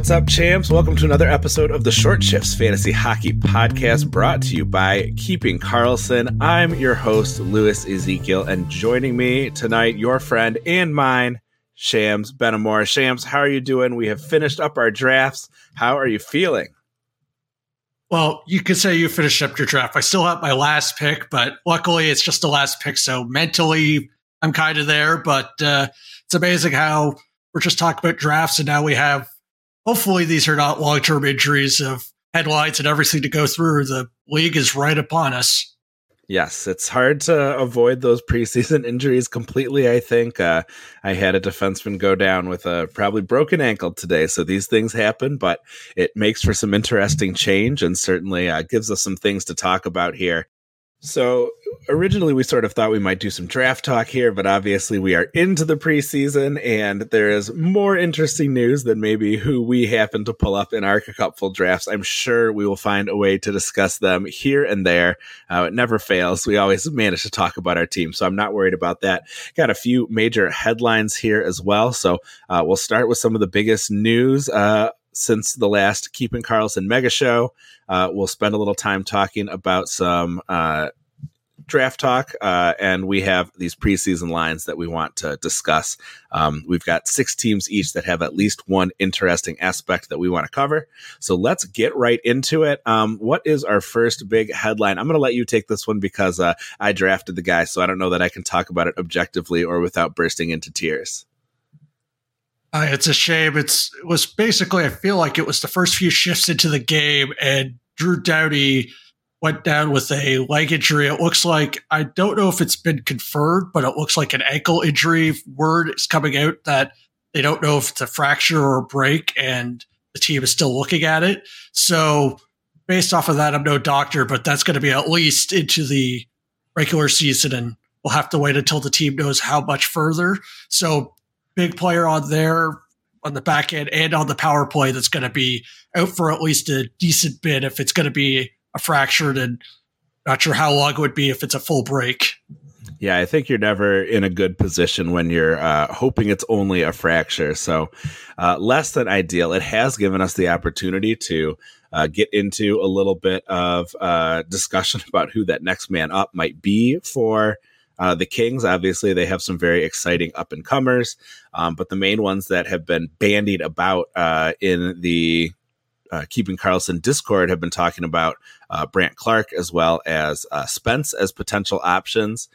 What's up, champs? Welcome to another episode of the Short Shifts Fantasy Hockey Podcast, brought to you by Keeping Karlsson. I'm your host, Louis Ezekiel, and joining me tonight, your friend and mine, Shams Benamor. Shams, how are you doing? We have finished up our drafts. How are you feeling? Well, you could say you finished up your draft. I still have my last pick, but luckily it's just the last pick, so mentally I'm kind of there. But it's amazing how we're just talking about drafts, and now we have, hopefully these are not long-term injuries of headlines and everything to go through. The league is right upon us. Yes, it's hard to avoid those preseason injuries completely, I think. I had a defenseman go down with a probably broken ankle today, so these things happen, but it makes for some interesting change and certainly gives us some things to talk about here. So originally we sort of thought we might do some draft talk here, but obviously we are into the preseason and there is more interesting news than maybe who we happen to pull up in our cupful drafts. I'm sure we will find a way to discuss them here and there. It never fails. We always manage to talk about our team, so I'm not worried about that. Got a few major headlines here as well. So we'll start with some of the biggest news since the last Keeping Karlsson mega show. We'll spend a little time talking about some draft talk, and we have these preseason lines that we want to discuss. We've got 6 teams each that have at least one interesting aspect that we want to cover. So let's get right into it. What is our first big headline? I'm going to let you take this one because I drafted the guy, so I don't know that I can talk about it objectively or without bursting into tears. It's a shame. It was basically, I feel like it was the first few shifts into the game, and Drew Doughty went down with a leg injury. It looks like, I don't know if it's been confirmed, but it looks like an ankle injury. Word is coming out that they don't know if it's a fracture or a break, and the team is still looking at it. So based off of that, I'm no doctor, but that's going to be at least into the regular season, and we'll have to wait until the team knows how much further. So big player on there on the back end and on the power play that's going to be out for at least a decent bit if it's going to be a fractured, and not sure how long it would be if it's a full break. Yeah, I think you're never in a good position when you're hoping it's only a fracture. So less than ideal. It has given us the opportunity to get into a little bit of discussion about who that next man up might be for the Kings. Obviously, they have some very exciting up-and-comers, but the main ones that have been bandied about in the Keeping Karlsson Discord have been talking about Brandt Clarke as well as Spence as potential options.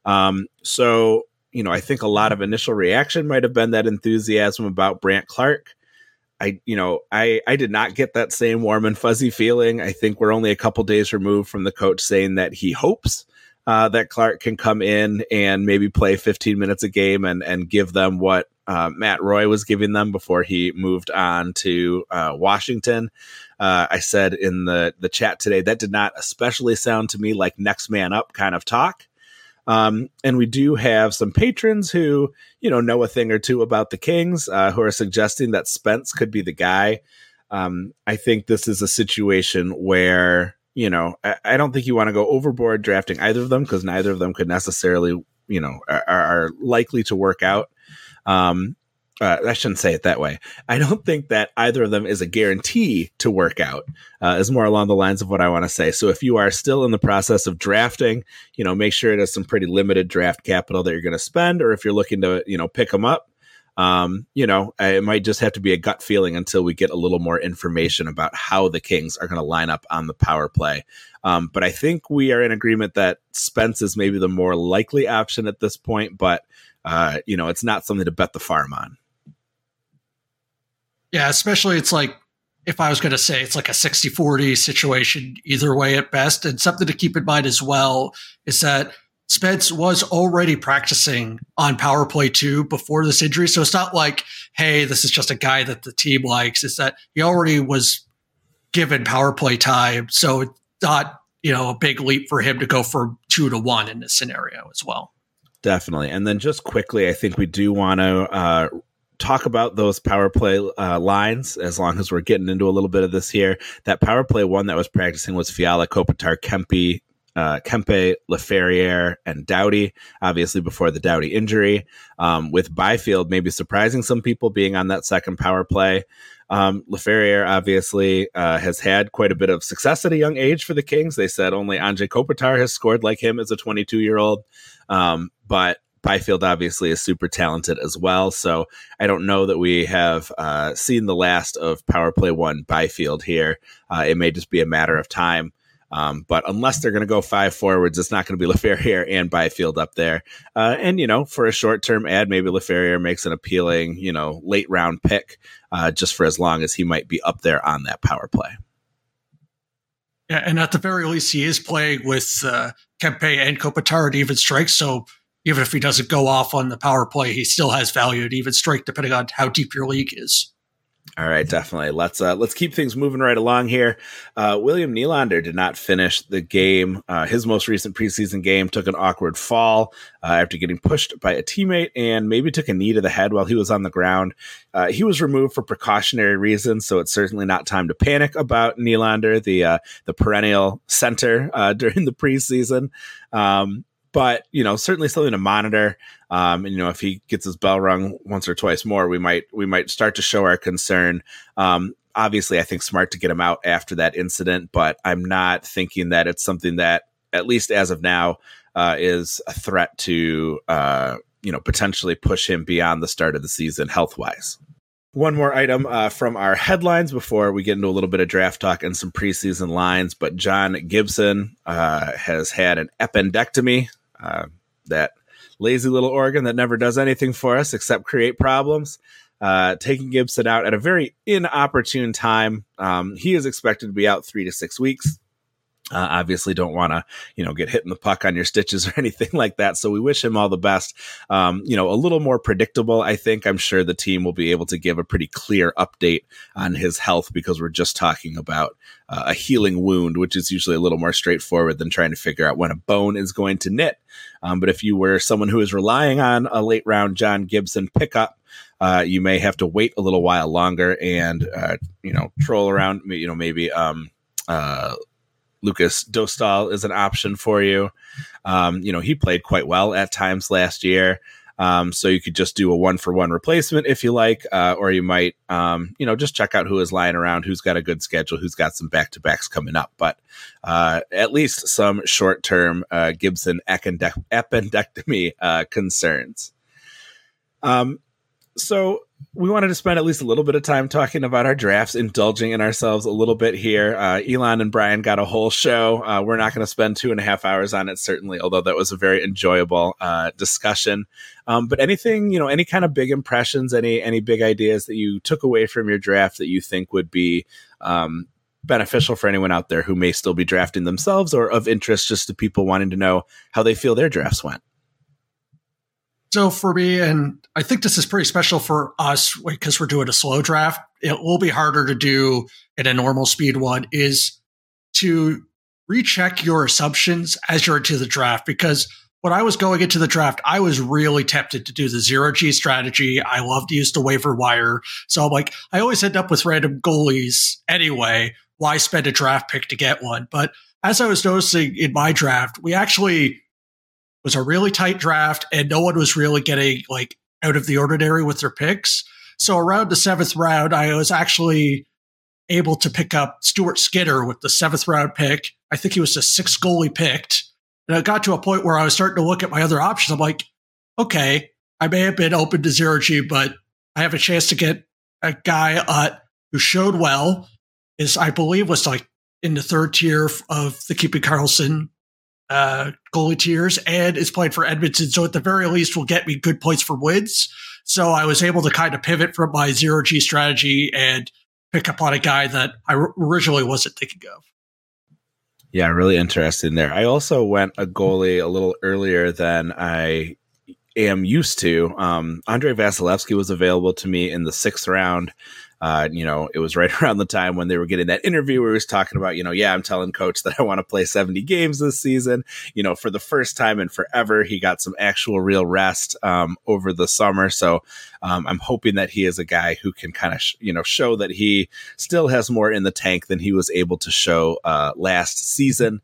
So, I think a lot of initial reaction might have been that enthusiasm about Brandt Clarke. I did not get that same warm and fuzzy feeling. I think we're only a couple days removed from the coach saying that he hopes that Clarke can come in and maybe play 15 minutes a game and give them what Matt Roy was giving them before he moved on to Washington. I said in the chat today, that did not especially sound to me like next man up kind of talk. And we do have some patrons who, know a thing or two about the Kings, who are suggesting that Spence could be the guy. I think this is a situation where, I don't think you want to go overboard drafting either of them because neither of them could necessarily, are likely to work out. I shouldn't say it that way. I don't think that either of them is a guarantee to work out, is more along the lines of what I want to say. So if you are still in the process of drafting, make sure it is some pretty limited draft capital that you're going to spend, or if you're looking to, pick them up, it might just have to be a gut feeling until we get a little more information about how the Kings are going to line up on the power play. But I think we are in agreement that Spence is maybe the more likely option at this point, but it's not something to bet the farm on. Yeah, especially it's like, if I was going to say it's like a 60-40 situation either way at best. And something to keep in mind as well is that Spence was already practicing on power play 2 before this injury. So it's not like, hey, this is just a guy that the team likes. It's that he already was given power play time. So it's not, a big leap for him to go from 2 to 1 in this scenario as well. Definitely. And then just quickly, I think we do want to talk about those power play lines, as long as we're getting into a little bit of this here. That power play 1 that was practicing was Fiala, Kopitar, Kempe, Kempe, Laferriere, and Doughty, obviously before the Doughty injury, with Byfield maybe surprising some people being on that second power play. Laferriere obviously has had quite a bit of success at a young age for the Kings. They said only Anze Kopitar has scored like him as a 22-year-old, but Byfield obviously is super talented as well. So I don't know that we have seen the last of Power Play 1 Byfield here. It may just be a matter of time. But unless they're going to go 5 forwards, it's not going to be Laferriere and Byfield up there. And, for a short-term ad, maybe Laferriere makes an appealing, late round pick just for as long as he might be up there on that power play. Yeah, and at the very least, he is playing with Kempe and Kopitar at even strike. So even if he doesn't go off on the power play, he still has value at even strike, depending on how deep your league is. All right, definitely. Let's keep things moving right along here. William Nylander did not finish the game. His most recent preseason game took an awkward fall after getting pushed by a teammate and maybe took a knee to the head while he was on the ground. He was removed for precautionary reasons, so it's certainly not time to panic about Nylander, the perennial center during the preseason. But, certainly something to monitor. And, if he gets his bell rung once or twice more, we might start to show our concern. Obviously, I think smart to get him out after that incident, but I'm not thinking that it's something that, at least as of now, is a threat to, potentially push him beyond the start of the season health-wise. One more item from our headlines before we get into a little bit of draft talk and some preseason lines, but John Gibson has had an appendectomy. That lazy little organ that never does anything for us except create problems, taking Gibson out at a very inopportune time. He is expected to be out 3 to 6 weeks. Obviously don't want to, get hit in the puck on your stitches or anything like that. So we wish him all the best. A little more predictable. I think I'm sure the team will be able to give a pretty clear update on his health because we're just talking about a healing wound, which is usually a little more straightforward than trying to figure out when a bone is going to knit. But if you were someone who is relying on a late round John Gibson pickup, you may have to wait a little while longer and, troll around, maybe, Lucas Dostal is an option for you. He played quite well at times last year. So you could just do a 1-for-1 replacement if you like, or you might, just check out who is lying around, who's got a good schedule, who's got some back-to-backs coming up. But at least some short-term Gibson appendectomy concerns. So we wanted to spend at least a little bit of time talking about our drafts, indulging in ourselves a little bit here. Elon and Brian got a whole show. We're not going to spend 2.5 hours on it, certainly, although that was a very enjoyable discussion. But anything, any kind of big impressions, any big ideas that you took away from your draft that you think would be beneficial for anyone out there who may still be drafting themselves or of interest just to people wanting to know how they feel their drafts went? So for me, and I think this is pretty special for us because we're doing a slow draft, it will be harder to do in a normal speed one, is to recheck your assumptions as you're into the draft. Because when I was going into the draft, I was really tempted to do the 0G strategy. I love to use the waiver wire. So I'm like, I always end up with random goalies anyway. Why spend a draft pick to get one? But as I was noticing in my draft, we actually was a really tight draft and no one was really getting out of the ordinary with their picks. So around the 7th round, I was actually able to pick up Stuart Skinner with the 7th round pick. I think he was the 6th goalie picked. And it got to a point where I was starting to look at my other options. I'm like, okay, I may have been open to 0G, but I have a chance to get a guy who showed well, I believe was in the 3rd tier of the Keeping Karlsson goalie tiers, and is playing for Edmonton. So at the very least will get me good points for wins. So I was able to kind of pivot from my 0G strategy and pick up on a guy that I originally wasn't thinking of. Yeah, really interesting there. I also went a goalie a little earlier than I am used to. Andrei Vasilevsky was available to me in the 6th round. It was right around the time when they were getting that interview where he was talking about, I'm telling coach that I want to play 70 games this season. For the first time in forever, he got some actual real rest over the summer. So I'm hoping that he is a guy who can kind of, show that he still has more in the tank than he was able to show last season.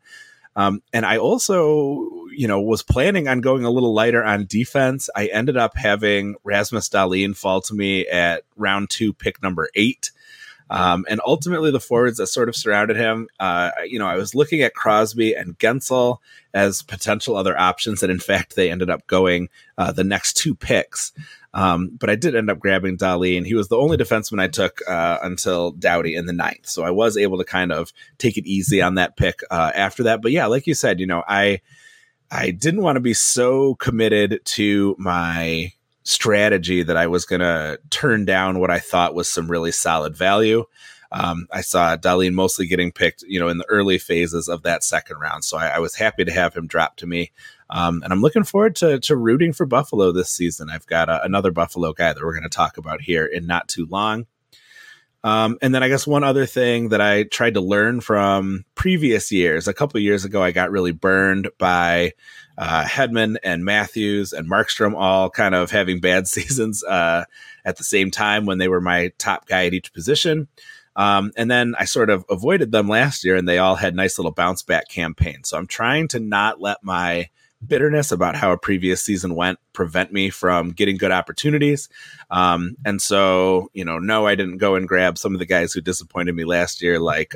And I also, was planning on going a little lighter on defense. I ended up having Rasmus Dahlin fall to me at round 2, pick number 8. And ultimately, the forwards that sort of surrounded him, I was looking at Crosby and Gensel as potential other options, and in fact, they ended up going the next 2 picks. But I did end up grabbing Dahlin. He was the only defenseman I took until Doughty in the 9th, so I was able to kind of take it easy on that pick after that. But yeah, like you said, I didn't want to be so committed to my strategy that I was going to turn down what I thought was some really solid value. I saw Dahlin mostly getting picked, in the early phases of that second round. So I was happy to have him drop to me. And I'm looking forward to rooting for Buffalo this season. I've got another Buffalo guy that we're going to talk about here in not too long. And then I guess one other thing that I tried to learn from previous years, a couple of years ago, I got really burned by Hedman and Matthews and Markstrom all kind of having bad seasons at the same time when they were my top guy at each position. And then I sort of avoided them last year, and they all had nice little bounce back campaigns. So I'm trying to not let my bitterness about how a previous season went prevent me from getting good opportunities. And so, no, I didn't go and grab some of the guys who disappointed me last year, like,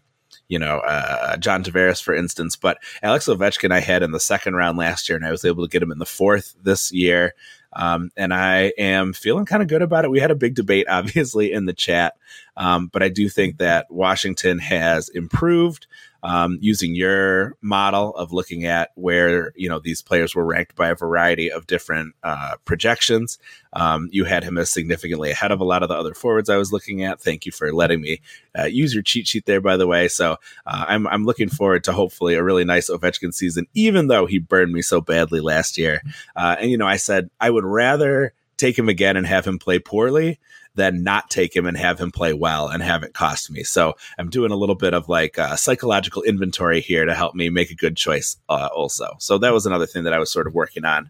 John Tavares, for instance. But Alex Ovechkin I had in the second round last year, and I was able to get him in the 4th this year. And I am feeling kind of good about it. We had a big debate, obviously, in the chat. But I do think that Washington has improved using your model of looking at where, these players were ranked by a variety of different projections. You had him as significantly ahead of a lot of the other forwards I was looking at. Thank you for letting me use your cheat sheet there, by the way. So I'm looking forward to hopefully a really nice Ovechkin season, even though he burned me so badly last year. And I said I would rather take him again and have him play poorly than not take him and have him play well and have it cost me. So I'm doing a little bit of psychological inventory here to help me make a good choice also. So that was another thing that I was sort of working on,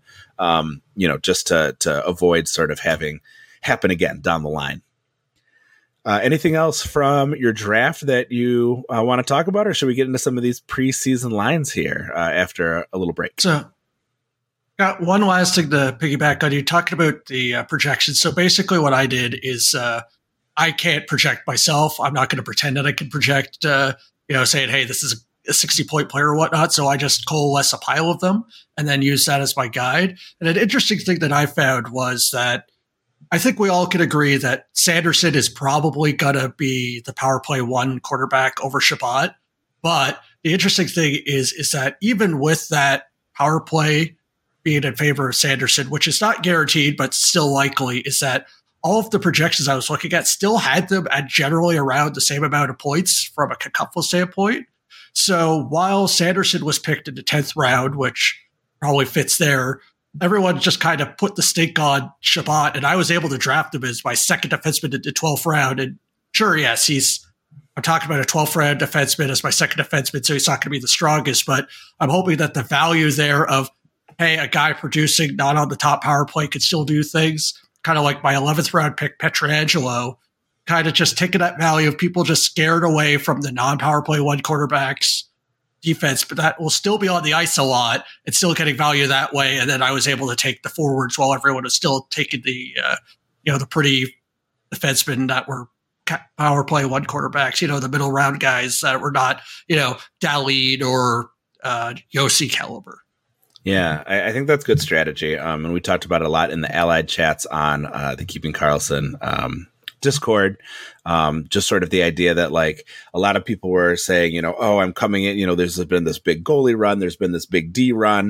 just to avoid sort of having happen again down the line. Anything else from your draft that you want to talk about, or should we get into some of these preseason lines here after a little break? So got one last thing to piggyback on. You talking about the projections. So basically what I did is I can't project myself. I'm not going to pretend that I can project, saying, hey, this is a 60-point player or whatnot. So I just coalesce a pile of them and then use that as my guide. And an interesting thing that I found was that I think we all can agree that Sanderson is probably going to be the power play 1 quarterback over Shabbat. But the interesting thing is that even with that power play being in favor of Sanderson, which is not guaranteed, but still likely, is that all of the projections I was looking at still had them at generally around the same amount of points from a Cacupful standpoint. So while Sanderson was picked in the 10th round, which probably fits there, everyone just kind of put the stink on Shabbat, and I was able to draft him as my second defenseman in the 12th round. And sure, yes, I'm talking about a 12th round defenseman as my second defenseman, so he's not going to be the strongest, but I'm hoping that the value there of, hey, a guy producing not on the top power play could still do things, kind of like my 11th round pick, Pietrangelo, kind of just taking that value of people just scared away from the non-power play 1 quarterback's defense, but that will still be on the ice a lot and still getting value that way. And then I was able to take the forwards while everyone was still taking the pretty defensemen that were power play 1 quarterbacks, the middle round guys that were not, Dahlin or Yossi caliber. Yeah, I think that's good strategy. And we talked about it a lot in the Allied chats on the Keeping Karlsson Discord. Just sort of the idea that a lot of people were saying, I'm coming in, there's been this big goalie run. There's been this big D run.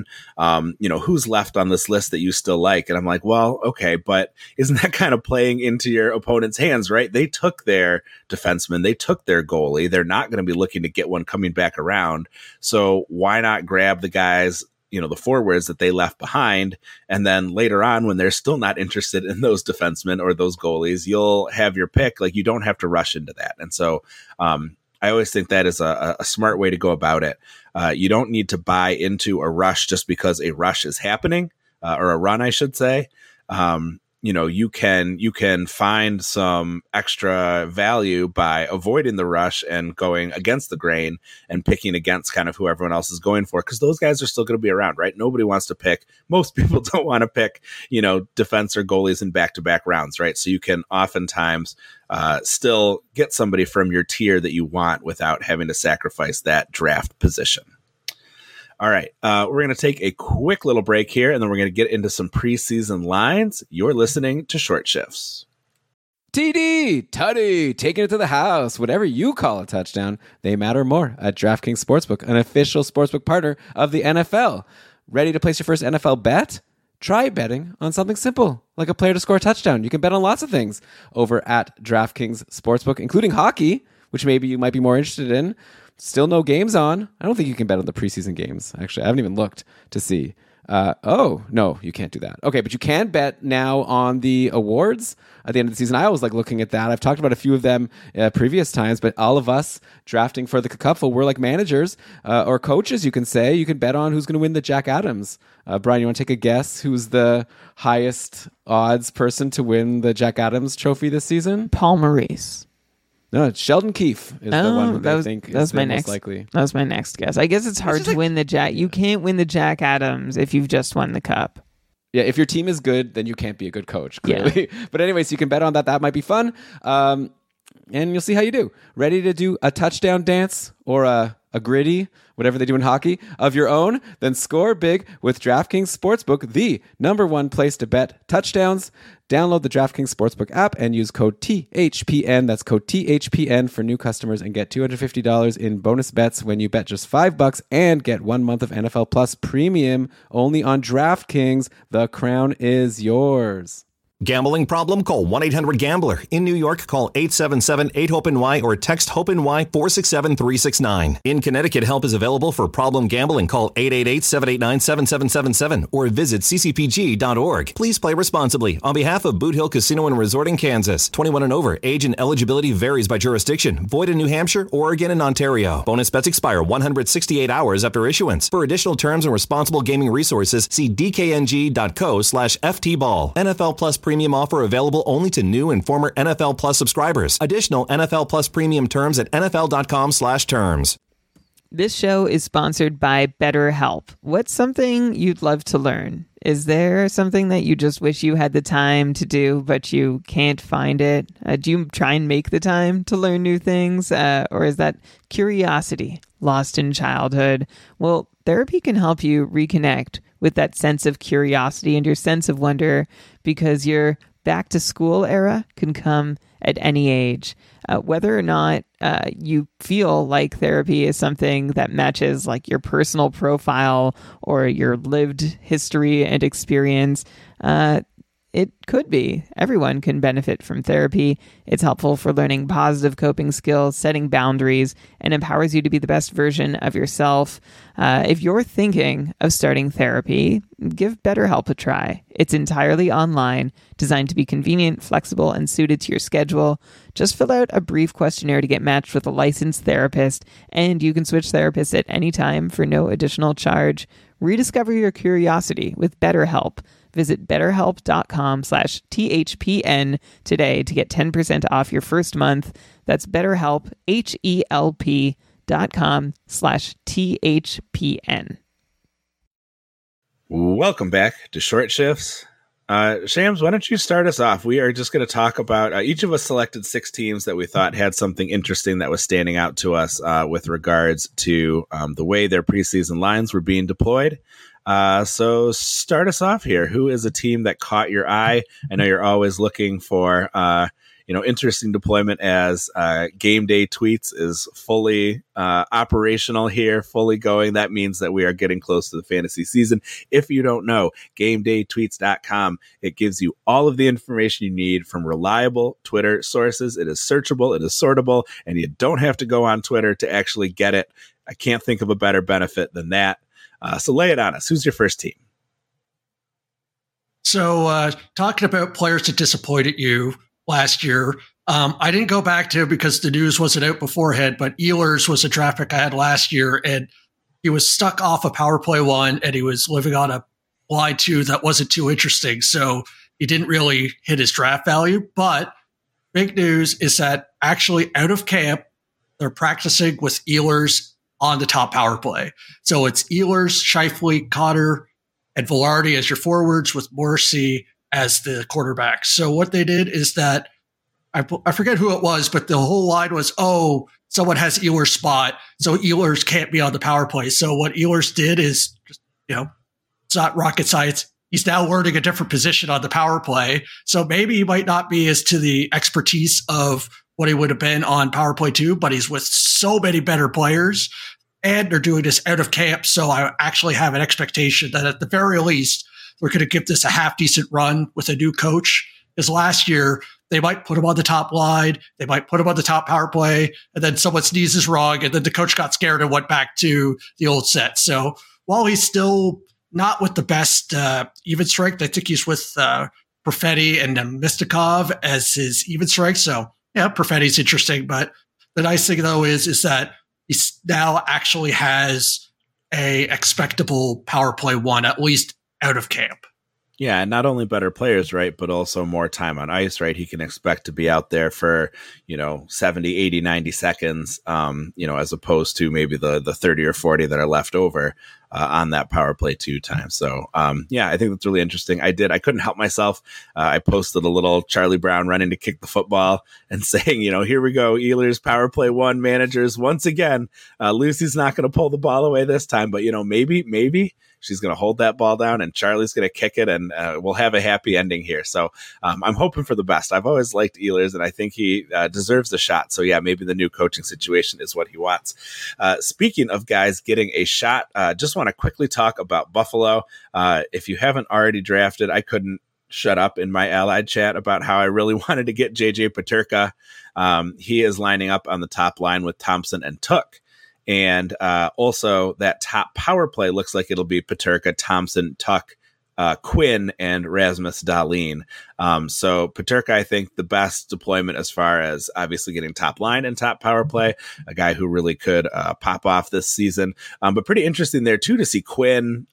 Who's left on this list that you still like? And I'm like, well, okay, but isn't that kind of playing into your opponent's hands, right? They took their defenseman. They took their goalie. They're not going to be looking to get one coming back around. So why not grab the guys, the forwards that they left behind. And then later on, when they're still not interested in those defensemen or those goalies, you'll have your pick. You don't have to rush into that. And so I always think that is a smart way to go about it. You don't need to buy into a rush just because a rush is happening, or a run, I should say. you can find some extra value by avoiding the rush and going against the grain and picking against kind of who everyone else is going for, because those guys are still going to be around, right? Nobody wants to pick. Most people don't want to pick, defense or goalies in back-to-back rounds, right? So you can oftentimes still get somebody from your tier that you want without having to sacrifice that draft position. All right, we're going to take a quick little break here, and then we're going to get into some preseason lines. You're listening to Short Shifts. TD, Tutty, taking it to the house. Whatever you call a touchdown, they matter more at DraftKings Sportsbook, an official sportsbook partner of the NFL. Ready to place your first NFL bet? Try betting on something simple, like a player to score a touchdown. You can bet on lots of things over at DraftKings Sportsbook, including hockey, which maybe you might be more interested in. Still no games on. I don't think you can bet on the preseason games. Actually, I haven't even looked to see. Oh, no, you can't do that. Okay, but you can bet now on the awards at the end of the season. I always like looking at that. I've talked about a few of them previous times, but all of us drafting for the Cupful, we're like managers or coaches, you can say. You can bet on who's going to win the Jack Adams. Brian, you want to take a guess who's the highest odds person to win the Jack Adams trophy this season? Paul Maurice. No, it's Sheldon Keefe is the one that I think is the most likely. That was my next guess. I guess it's hard to win the Jack. You can't win the Jack Adams if you've just won the Cup. Yeah, if your team is good, then you can't be a good coach, clearly. Yeah. But anyways, you can bet on that. That might be fun. And you'll see how you do. Ready to do a touchdown dance or a gritty, whatever they do in hockey, of your own? Then score big with DraftKings Sportsbook, the #1 place to bet touchdowns. Download the DraftKings Sportsbook app and use code THPN. That's code THPN for new customers and get $250 in bonus bets when you bet just $5 and get 1 month of NFL Plus Premium only on DraftKings. The crown is yours. Gambling problem? Call 1-800-GAMBLER. In New York, call 877-8-HOPE-NY or text HOPE-NY 467-369. In Connecticut, help is available for problem gambling. Call 888-789-7777 or visit ccpg.org. Please play responsibly. On behalf of Boot Hill Casino and Resort in Kansas, 21 and over, age and eligibility varies by jurisdiction. Void in New Hampshire, Oregon, and Ontario. Bonus bets expire 168 hours after issuance. For additional terms and responsible gaming resources, see dkng.co/ftball. NFL Plus Premium offer available only to new and former NFL Plus subscribers. Additional NFL Plus Premium terms at nfl.com/terms. This show is sponsored by BetterHelp. What's something you'd love to learn? Is there something that you just wish you had the time to do, but you can't find it? Do you try and make the time to learn new things? Or is that curiosity lost in childhood? Well, therapy can help you reconnect with that sense of curiosity and your sense of wonder, because your back to school era can come at any age. Whether or not you feel like therapy is something that matches like your personal profile or your lived history and experience, it could be. Everyone can benefit from therapy. It's helpful for learning positive coping skills, setting boundaries, and empowers you to be the best version of yourself. If you're thinking of starting therapy, give BetterHelp a try. It's entirely online, designed to be convenient, flexible, and suited to your schedule. Just fill out a brief questionnaire to get matched with a licensed therapist, and you can switch therapists at any time for no additional charge. Rediscover your curiosity with BetterHelp. Visit betterhelp.com/THPN today to get 10% off your first month. That's BetterHelp, HELP.com/THPN. Welcome back to Short Shifts. Shams, why don't you start us off? We are just going to talk about, each of us selected 6 teams that we thought had something interesting that was standing out to us with regards to the way their preseason lines were being deployed. So start us off here. Who is a team that caught your eye? I know you're always looking for, interesting deployment as Game Day Tweets is fully operational here, fully going. That means that we are getting close to the fantasy season. If you don't know, GameDayTweets.com, it gives you all of the information you need from reliable Twitter sources. It is searchable, it is sortable, and you don't have to go on Twitter to actually get it. I can't think of a better benefit than that. So lay it on us. Who's your first team? So talking about players that disappointed you last year, I didn't go back to because the news wasn't out beforehand, but Ehlers was a draft pick I had last year, and he was stuck off a power play 1, and he was living on a line 2 that wasn't too interesting. So he didn't really hit his draft value. But big news is that actually out of camp, they're practicing with Ehlers on the top power play. So it's Ehlers, Scheifele, Cotter, and Velarde as your forwards with Morrissey as the quarterback. So what they did is that, I forget who it was, but the whole line was, oh, someone has Ehlers' spot, so Ehlers can't be on the power play. So what Ehlers did is, just, it's not rocket science. He's now learning a different position on the power play. So maybe he might not be as to the expertise of what he would have been on power play 2, but he's with so many better players, and they're doing this out of camp. So I actually have an expectation that at the very least, we're going to give this a half decent run with a new coach. Because last year, they might put him on the top line, they might put him on the top power play, and then someone sneezes wrong, and then the coach got scared and went back to the old set. So while he's still not with the best even strength, I think he's with Perfetti and Mistikov as his even strength. So yeah, Perfetti's interesting. But the nice thing though is that he now actually has a expectable power play 1, at least out of camp. Yeah, and not only better players, right, but also more time on ice, right? He can expect to be out there for, 70, 80, 90 seconds, as opposed to maybe the 30 or 40 that are left over on that power play 2 time. So, I think that's really interesting. I couldn't help myself. I posted a little Charlie Brown running to kick the football and saying, here we go, Ehlers power play 1 managers once again. Lucy's not going to pull the ball away this time, but, maybe she's going to hold that ball down and Charlie's going to kick it, and we'll have a happy ending here. So I'm hoping for the best. I've always liked Ehlers, and I think he deserves a shot. So yeah, maybe the new coaching situation is what he wants. Speaking of guys getting a shot, just want to quickly talk about Buffalo. If you haven't already drafted, I couldn't shut up in my Allied chat about how I really wanted to get JJ Peterka. He is lining up on the top line with Thompson and Took. And also that top power play looks like it'll be Peterka, Thompson, Tuck, Quinn, and Rasmus Dahlin. So Peterka, I think the best deployment as far as obviously getting top line and top power play, a guy who really could pop off this season. But pretty interesting there too to see Quinn,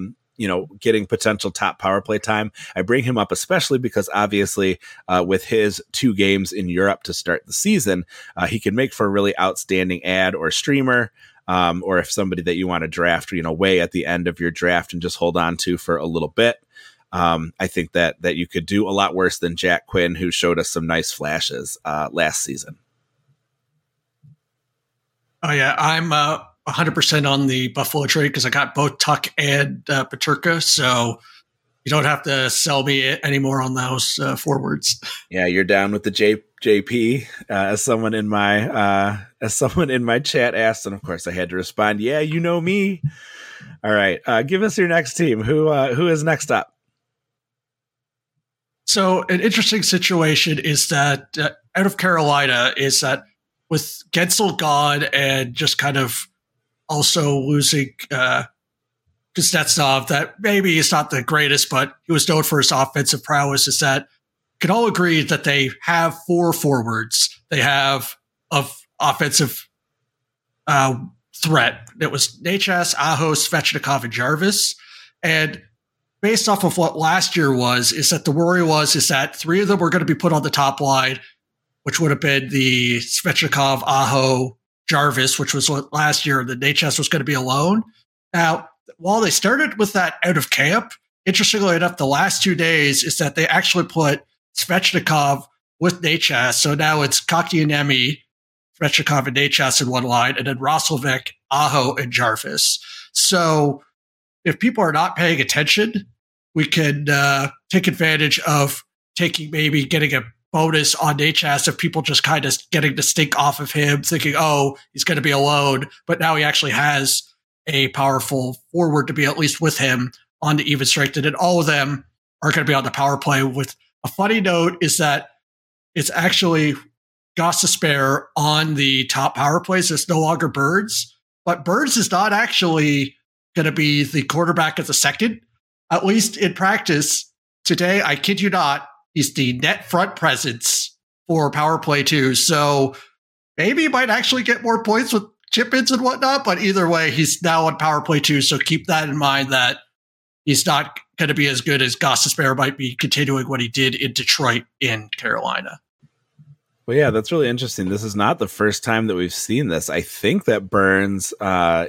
getting potential top power play time. I bring him up especially because obviously with his 2 games in Europe to start the season, he can make for a really outstanding ad or streamer, or if somebody that you want to draft, way at the end of your draft and just hold on to for a little bit. I think that you could do a lot worse than Jack Quinn, who showed us some nice flashes last season. Oh yeah, I'm 100% on the Buffalo trade because I got both Tuck and Peterka, so you don't have to sell me anymore on those forwards. Yeah, you're down with the JP as someone in my chat asked, and of course I had to respond. Yeah, you know me. All right, give us your next team. Who is next up? So an interesting situation is that out of Carolina is that with Gensel gone and just kind of also losing Kuznetsov, that maybe he's not the greatest, but he was known for his offensive prowess, is that can all agree that they have 4 forwards. They have of offensive threat. It was Necas, Aho, Svechnikov, and Jarvis. And based off of what last year was, is that the worry is that 3 of them were going to be put on the top line, which would have been the Svechnikov, Aho, Jarvis, which was what last year, the Necas was going to be alone. Now, while they started with that out of camp, interestingly enough, the last 2 days is that they actually put Svechnikov with Necas. So now it's Kotkaniemi, Svechnikov, and Necas in one line, and then Roslovic, Aho, and Jarvis. So if people are not paying attention, we can take advantage of getting a bonus on Necas if people just kind of getting the stink off of him, thinking, oh, he's going to be alone. But now he actually has a powerful forward to be at least with him on the even strength. And then all of them are going to be on the power play. With a funny note is that it's actually Gostisbehere on the top power plays. It's no longer Burns, but Burns is not actually going to be the quarterback of the second, at least in practice. Today, I kid you not, he's the net front presence for power play 2. So maybe he might actually get more points with chip-ins and whatnot, but either way, he's now on power play 2. So keep that in mind that he's not going to be as good as Gostisbehere might be continuing what he did in Detroit in Carolina. Well, yeah, that's really interesting. This is not the first time that we've seen this. I think that Burns, those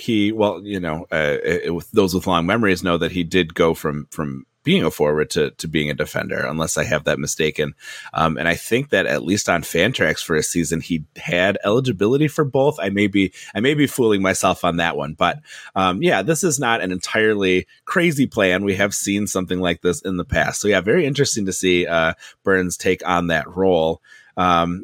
with long memories know that he did go from being a forward to being a defender, unless I have that mistaken. And I think that at least on Fantrax for a season, he had eligibility for both. I may be fooling myself on that one, but this is not an entirely crazy plan. We have seen something like this in the past. So yeah, very interesting to see Burns take on that role. And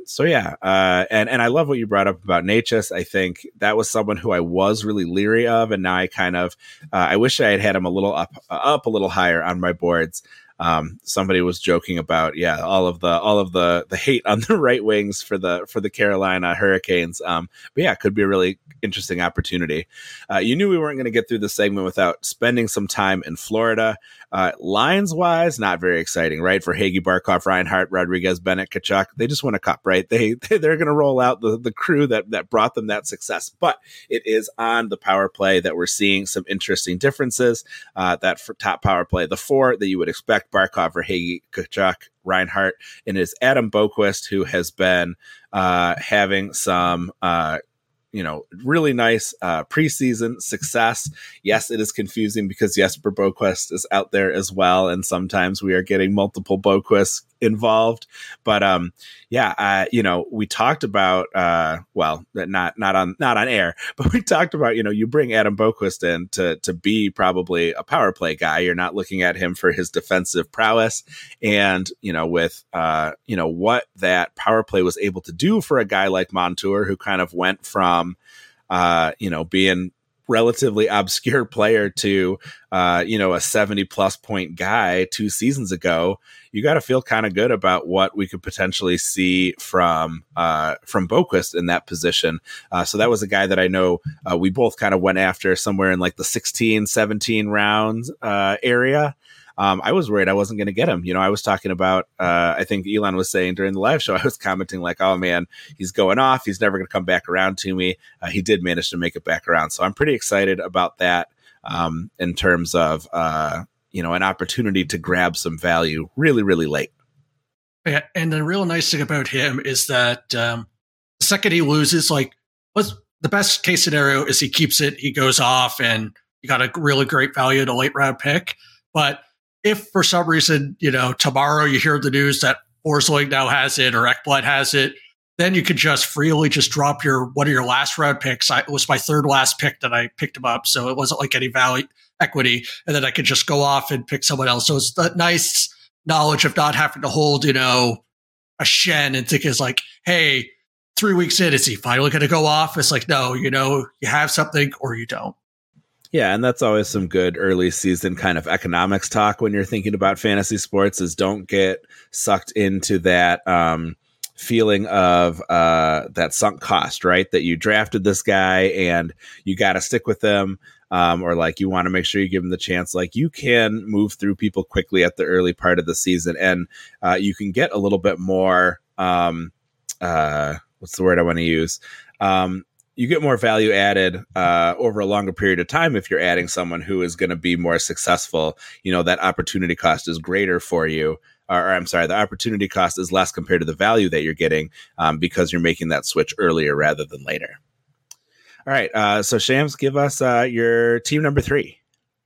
I love what you brought up about Necas. I think that was someone who I was really leery of, and now I kind of I wish I had him a little up a little higher on my boards. Somebody was joking about all of the hate on the right wings for the Carolina Hurricanes. But yeah, it could be a really interesting opportunity. You knew we weren't going to get through the segment without spending some time in Florida. Lines wise, not very exciting, right? For Hagee, Barkov, Reinhart, Rodriguez, Bennett, Tkachuk, they just won a cup, right? They're going to roll out the crew that brought them that success. But it is on the power play that we're seeing some interesting differences. That for top power play, the four that you would expect: Barkov, Hagee, Tkachuk, Reinhart, and it is Adam Boqvist, who has been having some really nice preseason success. Yes, it is confusing because Jesper Boqvist is out there as well, and sometimes we are getting multiple Boqvists involved. But we talked about not on air, but we talked about you bring Adam Boqvist in to be probably a power play guy. You're not looking at him for his defensive prowess, and with what that power play was able to do for a guy like Montour, who kind of went from being relatively obscure player to a 70 plus point guy 2 seasons ago. You got to feel kind of good about what we could potentially see from Boqvist in that position. So that was a guy that I know we both kind of went after somewhere in like the 16, 17 rounds area. I was worried I wasn't going to get him. I was talking about, I think Elon was saying during the live show, I was commenting like, oh man, he's going off. He's never going to come back around to me. He did manage to make it back around. So I'm pretty excited about that in terms of, an opportunity to grab some value really, really late. Yeah, and the real nice thing about him is that the second he loses, what's the best case scenario is he keeps it, he goes off, and you got a really great value in a late round pick. But if for some reason, tomorrow you hear the news that Forsling now has it or Ekblad has it, then you could just freely drop one of your last round picks. It was my third last pick that I picked him up, so it wasn't like any value equity, and then I could just go off and pick someone else. So it's that nice knowledge of not having to hold, a Shen and think is like, hey, 3 weeks in, is he finally going to go off? It's like, no, you have something or you don't. Yeah, and that's always some good early season kind of economics talk when you're thinking about fantasy sports, is don't get sucked into that feeling of that sunk cost, right? That you drafted this guy and you got to stick with them. Or like you want to make sure you give them the chance. Like you can move through people quickly at the early part of the season, and you can get a little bit more. What's the word I want to use? You get more value added over a longer period of time if you're adding someone who is going to be more successful. That opportunity cost is greater for you. Or I'm sorry, the opportunity cost is less compared to the value that you're getting because you're making that switch earlier rather than later. All right, so Shams, give us your team number 3.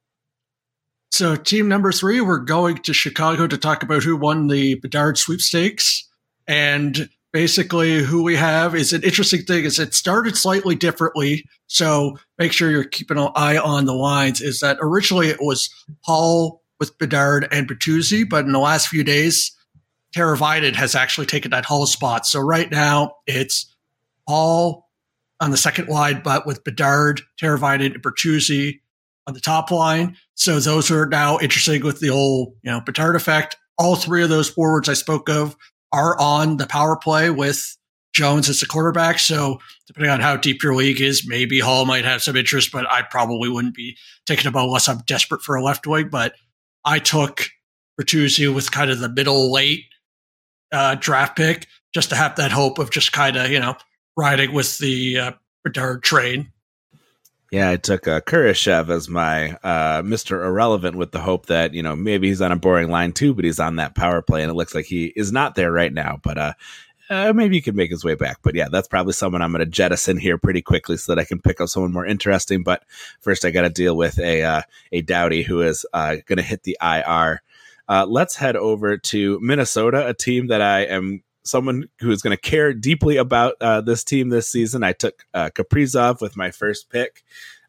So team number 3, we're going to Chicago to talk about who won the Bedard sweepstakes. And basically who we have is an interesting thing is it started slightly differently. So make sure you're keeping an eye on the lines, is that originally it was Hall with Bedard and Bertuzzi, but in the last few days, Teravainen has actually taken that Hall spot. So right now it's Hall on the second line, but with Bedard, Teravainen, and Bertuzzi on the top line. So those are now interesting with the whole, Bedard effect. All 3 of those forwards I spoke of are on the power play with Jones as the quarterback. So depending on how deep your league is, maybe Hall might have some interest, but I probably wouldn't be taking him unless I'm desperate for a left wing. But I took Bertuzzi with kind of the middle late draft pick just to have that hope of just kind of, riding with the Bedard train. Yeah, I took Kurashev as my Mr. Irrelevant with the hope that, maybe he's on a boring line too, but he's on that power play, and it looks like he is not there right now. But maybe he could make his way back. But yeah, that's probably someone I'm going to jettison here pretty quickly so that I can pick up someone more interesting. But first, I got to deal with a Doughty who is going to hit the IR. Let's head over to Minnesota, a team that I am someone who is going to care deeply about this team this season. I took Kaprizov with my first pick.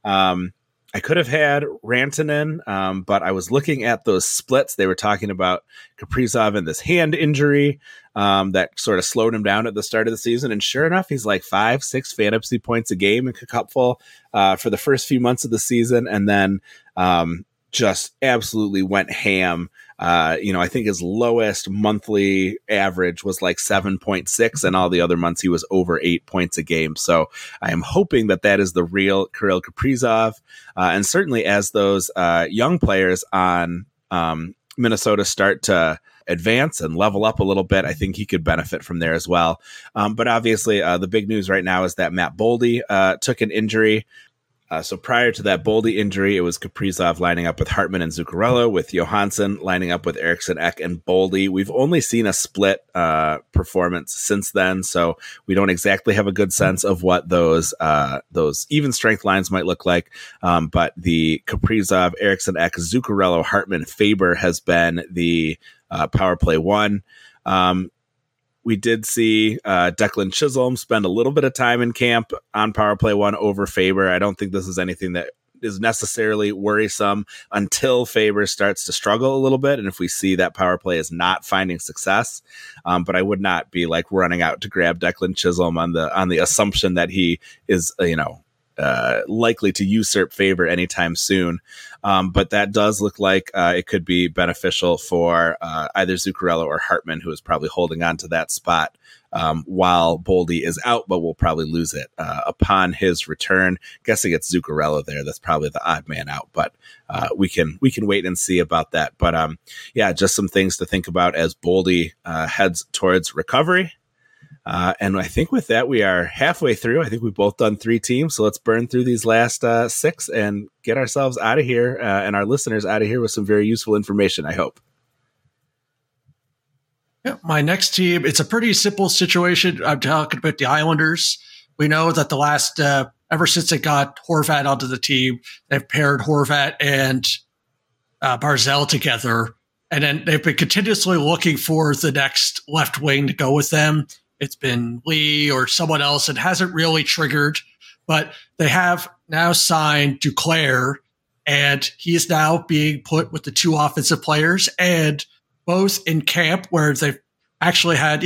I could have had Rantanen, but I was looking at those splits. They were talking about Kaprizov and this hand injury that sort of slowed him down at the start of the season. And sure enough, he's like 5-6 fantasy points a game in Cupful for the first few months of the season. And then just absolutely went ham. I think his lowest monthly average was like 7.6, and all the other months he was over 8 points a game. So I am hoping that is the real Kirill Kaprizov. And certainly as those young players on Minnesota start to advance and level up a little bit, I think he could benefit from there as well. But obviously the big news right now is that Matt Boldy took an injury. So prior to that Boldy injury, it was Kaprizov lining up with Hartman and Zuccarello, with Johansson lining up with Eriksson Ek and Boldy. We've only seen a split performance since then, so we don't exactly have a good sense of what those even strength lines might look like. But the Kaprizov, Eriksson Ek, Zuccarello, Hartman, Faber has been the power play one. We did see Declan Chisholm spend a little bit of time in camp on power play one over Faber. I don't think this is anything that is necessarily worrisome until Faber starts to struggle a little bit, and if we see that power play is not finding success. But I would not be like running out to grab Declan Chisholm on the assumption that he is likely to usurp Faber anytime soon. But that does look like it could be beneficial for either Zuccarello or Hartman, who is probably holding on to that spot while Boldy is out, but will probably lose it upon his return. Guessing it's Zuccarello there. That's probably the odd man out, but we can wait and see about that. But just some things to think about as Boldy heads towards recovery. And I think with that, we are halfway through. I think we've both done 3 teams. So let's burn through these last 6 and get ourselves out of here and our listeners out of here with some very useful information, I hope. Yeah, my next team, it's a pretty simple situation. I'm talking about the Islanders. We know that the last, ever since they got Horvat onto the team, they've paired Horvat and Barzal together. And then they've been continuously looking for the next left wing to go with them. It's been Lee or someone else. It hasn't really triggered, but they have now signed Duclair, and he is now being put with the 2 offensive players, and both in camp where they've actually had,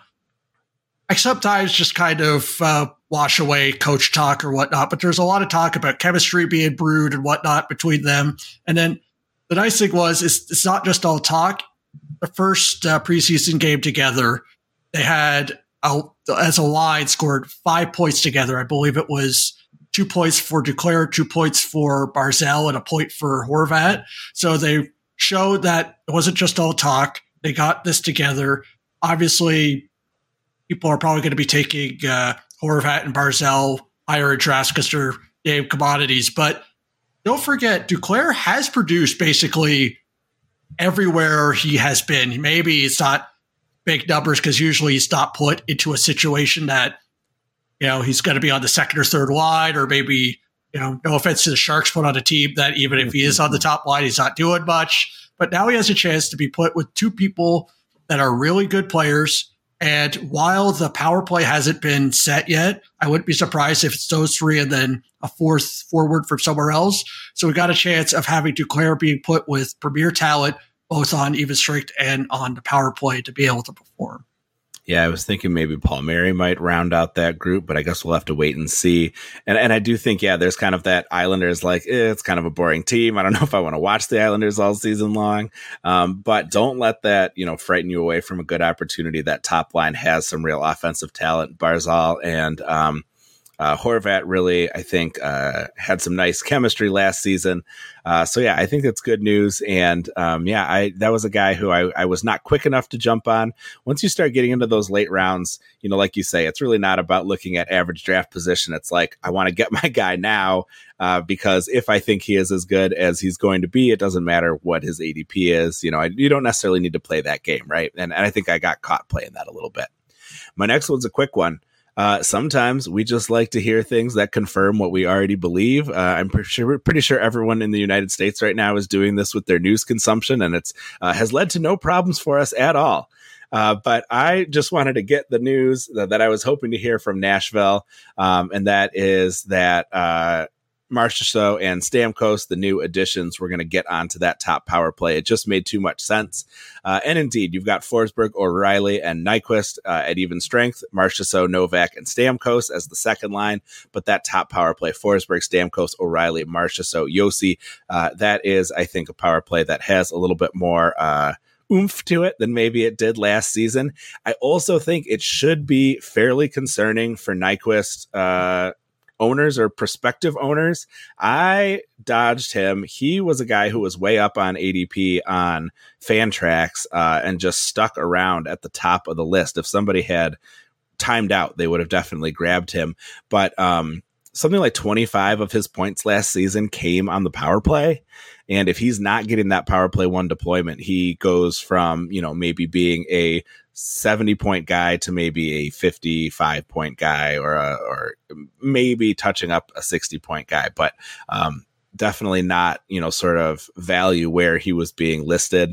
I sometimes just kind of wash away coach talk or whatnot, but there's a lot of talk about chemistry being brewed and whatnot between them. And then the nice thing was, it's not just all talk. The first preseason game together, they had, as a line, scored 5 points together. I believe it was 2 points for Duclair, 2 points for Barzal, and a point for Horvat. So they showed that it wasn't just all talk. They got this together. Obviously, people are probably going to be taking Horvat and Barzal higher in drafts because they're game commodities. But don't forget, Duclair has produced basically everywhere he has been. Maybe it's not big numbers because usually he's not put into a situation that, he's going to be on the second or third line, or maybe, no offense to the Sharks, put on a team that even if he is on the top line, he's not doing much. But now he has a chance to be put with 2 people that are really good players. And while the power play hasn't been set yet, I wouldn't be surprised if it's those 3 and then a 4th forward from somewhere else. So we got a chance of having Duclair being put with premier talent, both on even strength and on the power play, to be able to perform. Yeah, I was thinking maybe Palmieri might round out that group, but I guess we'll have to wait and see. And I do think, there's kind of that Islanders it's kind of a boring team. I don't know if I want to watch the Islanders all season long. But don't let that, frighten you away from a good opportunity. That top line has some real offensive talent. Barzal and Horvat really, I think, had some nice chemistry last season. So yeah, I think that's good news. And that was a guy who I was not quick enough to jump on. Once you start getting into those late rounds, like you say, it's really not about looking at average draft position. It's like, I want to get my guy now because if I think he is as good as he's going to be, it doesn't matter what his ADP is. You don't necessarily need to play that game, right? And I think I got caught playing that a little bit. My next one's a quick one. Sometimes we just like to hear things that confirm what we already believe. I'm pretty sure everyone in the United States right now is doing this with their news consumption, and it's has led to no problems for us at all. But I just wanted to get the news that I was hoping to hear from Nashville, and that is that Marchessault and Stamkos, the new additions, we're going to get onto that top power play. It just made too much sense. And indeed, you've got Forsberg, O'Reilly, and Nyquist at even strength, Marchessault, Novak, and Stamkos as the second line. But that top power play, Forsberg, Stamkos, O'Reilly, Marchessault, Josi, that is, I think, a power play that has a little bit more oomph to it than maybe it did last season. I also think it should be fairly concerning for Nyquist owners or prospective owners. I dodged him. He was a guy who was way up on ADP on Fantrax and just stuck around at the top of the list. If somebody had timed out, they would have definitely grabbed him. But something like 25 of his points last season came on the power play. And if he's not getting that power play one deployment, he goes from, maybe being a 70-point guy to maybe a 55-point guy or maybe touching up a 60-point guy, but definitely not, sort of value where he was being listed.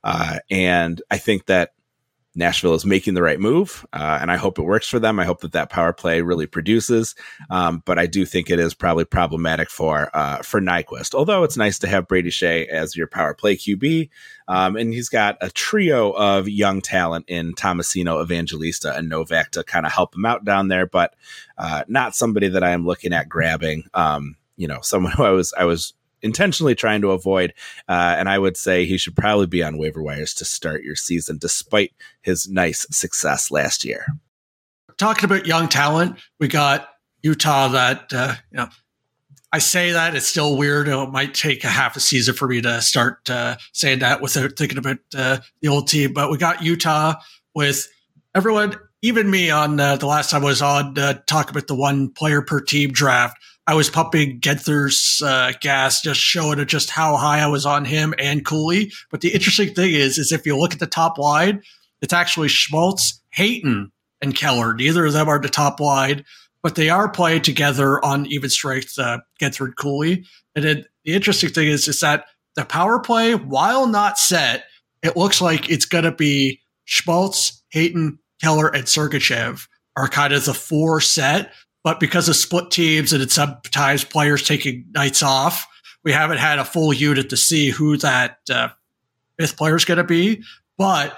And I think that Nashville is making the right move, and I hope it works for them. I hope that power play really produces, but I do think it is probably problematic for Nyquist, although it's nice to have Brady Shea as your power play QB, and he's got a trio of young talent in Tomasino, Evangelista, and Novak to kind of help him out down there, but not somebody that I am looking at grabbing, someone who I was intentionally trying to avoid. And I would say he should probably be on waiver wires to start your season, despite his nice success last year. Talking about young talent, we got Utah that, I say that it's still weird. It might take a half a season for me to start saying that without thinking about the old team. But we got Utah with everyone, even me on the last time I was on, talk about the one player per team draft. I was pumping Genther's gas, just showing it just how high I was on him and Cooley. But the interesting thing is if you look at the top line, it's actually Schmaltz, Hayton, and Keller. Neither of them are the top line, but they are playing together on even strength, Genther and Cooley. And then the interesting thing is that the power play, while not set, it looks like it's going to be Schmaltz, Hayton, Keller, and Sergachev are kind of the four set. But because of split teams and it's sometimes players taking nights off, we haven't had a full unit to see who that fifth player is going to be. But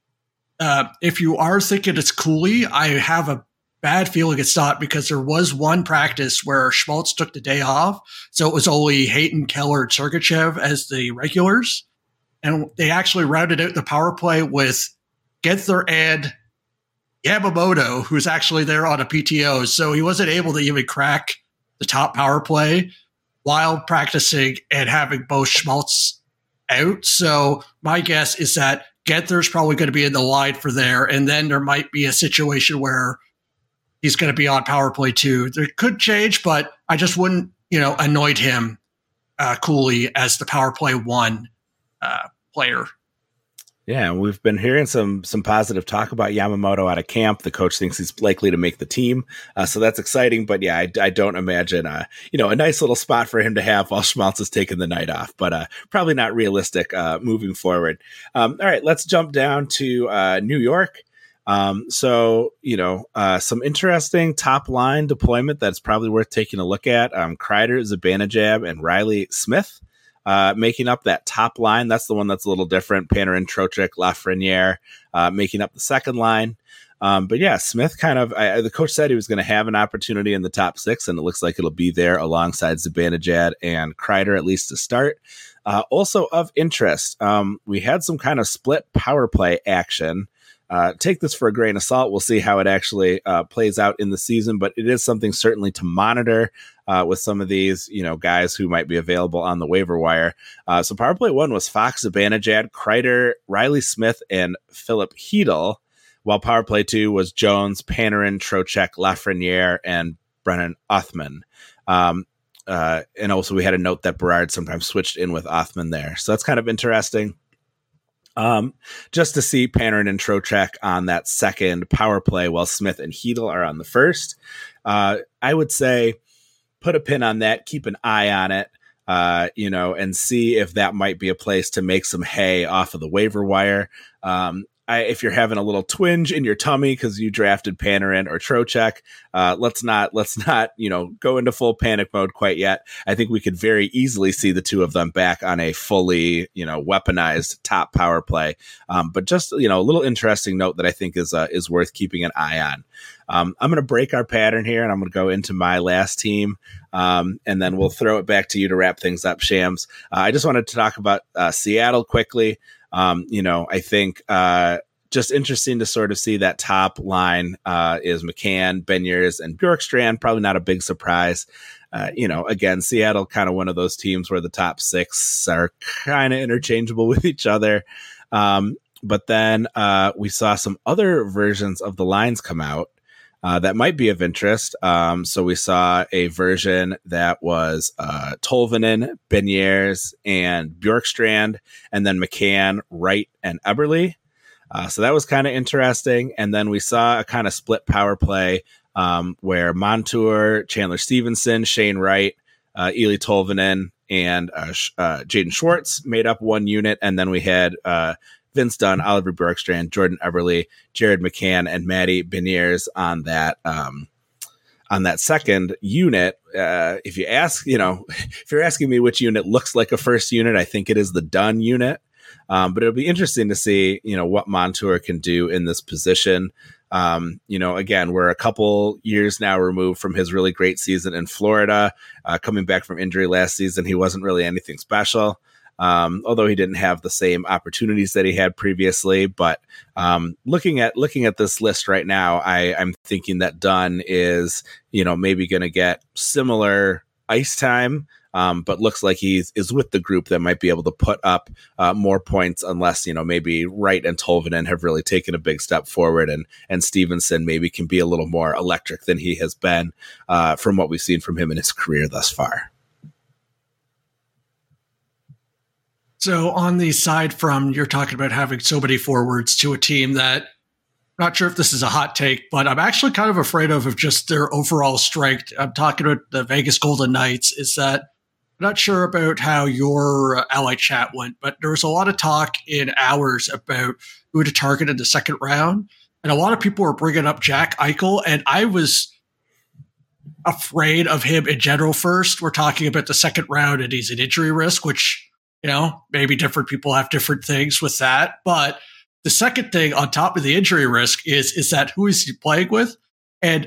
if you are thinking it's Cooley, I have a bad feeling it's not, because there was one practice where Schmaltz took the day off. So it was only Hayton, Keller, and Sergachev as the regulars. And they actually rounded out the power play with Genther and Yamamoto, who's actually there on a PTO. So he wasn't able to even crack the top power play while practicing and having both Schmaltz out. So my guess is that Genther's probably going to be in the line for there. And then there might be a situation where he's going to be on power play too. There could change, but I just wouldn't, anoint him, Cooley, as the power play one player. Yeah, we've been hearing some positive talk about Yamamoto out of camp. The coach thinks he's likely to make the team, so that's exciting. But yeah, I don't imagine a nice little spot for him to have while Schmaltz is taking the night off. But probably not realistic moving forward. All right, let's jump down to New York. Some interesting top line deployment that's probably worth taking a look at. Kreider, Zibanejad, and Riley Smith. Making up that top line. That's the one that's a little different. Panarin, Trocheck, Lafreniere making up the second line. But yeah, Smith the coach said he was going to have an opportunity in the top six, and it looks like it'll be there alongside Zibanejad and Kreider, at least to start. Also of interest, we had some kind of split power play action take this for a grain of salt. We'll see how it actually plays out in the season, but it is something certainly to monitor with some of these, guys who might be available on the waiver wire. So power play 1 was Fox, Zibanejad, Kreider, Riley Smith, and Philip Hedl, while power play 2 was Jones, Panarin, Trocheck, Lafreniere, and Brennan Othmann. And also we had a note that Berard sometimes switched in with Othmann there. So that's kind of interesting. Just to see Panarin and Trocheck on that second power play while Smith and Hedl are on the first. I would say put a pin on that, keep an eye on it, and see if that might be a place to make some hay off of the waiver wire. If you're having a little twinge in your tummy because you drafted Panarin or Trocheck, let's not go into full panic mode quite yet. I think we could very easily see the two of them back on a fully weaponized top power play. But just a little interesting note that I think is worth keeping an eye on. I'm going to break our pattern here, and I'm going to go into my last team, and then we'll throw it back to you to wrap things up, Shams. I just wanted to talk about Seattle quickly. I think just interesting to sort of see that top line is McCann, Beniers, and Bjorkstrand. Probably not a big surprise. Again, Seattle kind of one of those teams where the top 6 are kind of interchangeable with each other. But then we saw some other versions of the lines come out that might be of interest. So we saw a version that was Tolvanen, Beniers, and Bjorkstrand, and then McCann, Wright, and Eberle. So that was kind of interesting. And then we saw a kind of split power play where Montour, Chandler Stevenson, Shane Wright, Eeli Tolvanen, and Jaden Schwartz made up one unit. And then we had Vince Dunn, Oliver Bjorkstrand, Jordan Eberle, Jared McCann, and Matty Beniers on that second unit. If you ask, if you're asking me which unit looks like a first unit, I think it is the Dunn unit. But it'll be interesting to see, what Montour can do in this position. Again, we're a couple years now removed from his really great season in Florida. Coming back from injury last season, he wasn't really anything special. Although he didn't have the same opportunities that he had previously. But looking at this list right now, I'm thinking that Dunn is, maybe going to get similar ice time, but looks like he is with the group that might be able to put up more points unless, maybe Wright and Tolvanen have really taken a big step forward and Stevenson maybe can be a little more electric than he has been from what we've seen from him in his career thus far. So on the side from you're talking about having so many forwards to a team that, I'm not sure if this is a hot take, but I'm actually kind of afraid of just their overall strength. I'm talking about the Vegas Golden Knights. Is that I'm not sure about how your Ally chat went, but there was a lot of talk in ours about who to target in the second round. And a lot of people were bringing up Jack Eichel, and I was afraid of him in general first. We're talking about the second round, and he's an injury risk, which, maybe different people have different things with that. But the second thing on top of the injury risk is that who is he playing with? And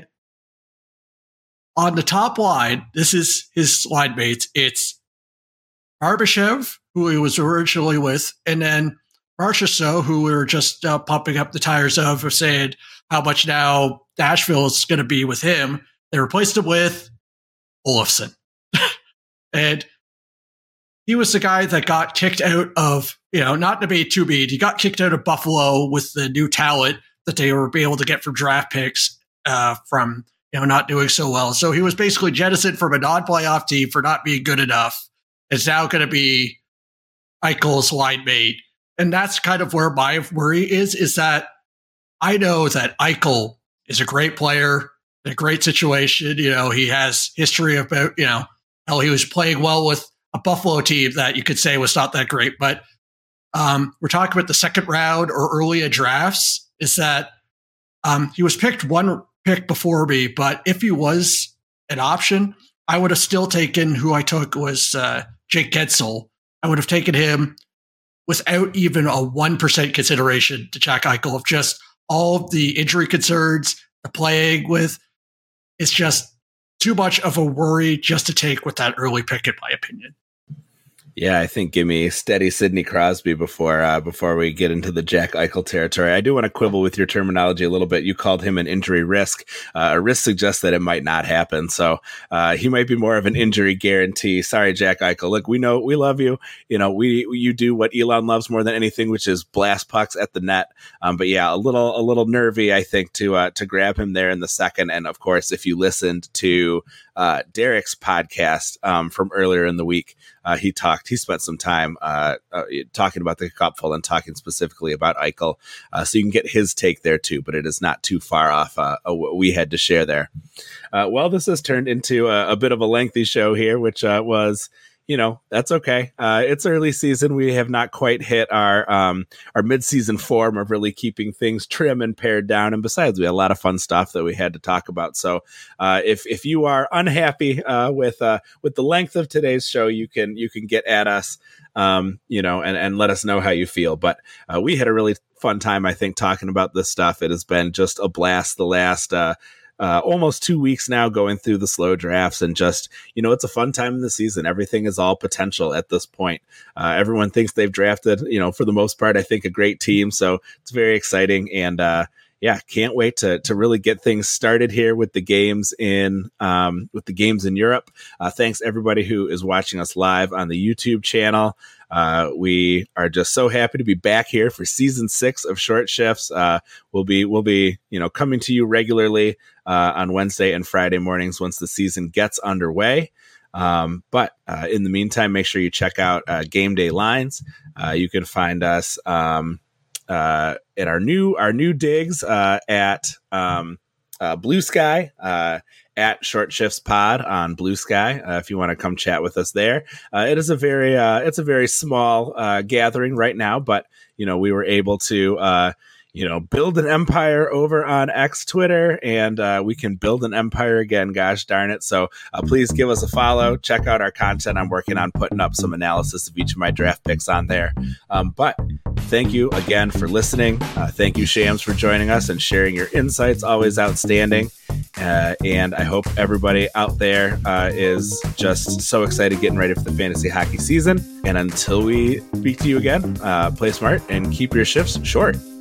on the top line, this is his line mates. It's Barbashev, who he was originally with, and then Marchessault, who we were just pumping up the tires of saying how much now Nashville is going to be with him. They replaced him with Olofsson. And he was the guy that got kicked out of, not to be too mean, he got kicked out of Buffalo with the new talent that they were able to get from draft picks from, not doing so well. So he was basically jettisoned from a non-playoff team for not being good enough. It's now going to be Eichel's line mate. And that's kind of where my worry is that I know that Eichel is a great player, in a great situation. He has history about, how he was playing well with a Buffalo team that you could say was not that great. But we're talking about the second round or early drafts, is that he was picked one pick before me, but if he was an option, I would have still taken who I took was Jake Gensel. I would have taken him without even a 1% consideration to Jack Eichel of just all of the injury concerns, the playing with. It's just too much of a worry just to take with that early pick, in my opinion. Yeah, I think give me steady Sidney Crosby before we get into the Jack Eichel territory. I do want to quibble with your terminology a little bit. You called him an injury risk. A risk suggests that it might not happen. So he might be more of an injury guarantee. Sorry, Jack Eichel. Look, we know we love you. You know, you do what Elon loves more than anything, which is blast pucks at the net. But yeah, a little nervy, I think, to grab him there in the second. And of course, if you listened to Derek's podcast from earlier in the week, he spent some time talking about the cupful and talking specifically about Eichel. So you can get his take there too, but it is not too far off what we had to share there. Well, this has turned into a bit of a lengthy show here, which was, that's okay. It's early season. We have not quite hit our mid-season form of really keeping things trim and pared down. And besides, we had a lot of fun stuff that we had to talk about. So if you are unhappy with the length of today's show, you can get at us, and let us know how you feel. But we had a really fun time, I think, talking about this stuff. It has been just a blast the last almost 2 weeks now going through the slow drafts, and just, it's a fun time in the season. Everything is all potential at this point. Everyone thinks they've drafted, for the most part, I think, a great team. So it's very exciting. And can't wait to really get things started here with the games in Europe. Thanks everybody who is watching us live on the YouTube channel. We are just so happy to be back here for season 6 of Short Shifts. We'll be coming to you regularly on Wednesday and Friday mornings once the season gets underway. But in the meantime, make sure you check out Game Day Lines. You can find us at our new digs at Blue Sky, at Short Shifts Pod on Blue Sky. If you want to come chat with us there. It is a very small gathering right now, but we were able to build an empire over on X Twitter, and we can build an empire again, gosh darn it. So please give us a follow, check out our content. I'm working on putting up some analysis of each of my draft picks on there. But thank you again for listening. Thank you, Shams, for joining us and sharing your insights. Always outstanding. And I hope everybody out there is just so excited getting ready for the fantasy hockey season. And until we speak to you again, play smart and keep your shifts short.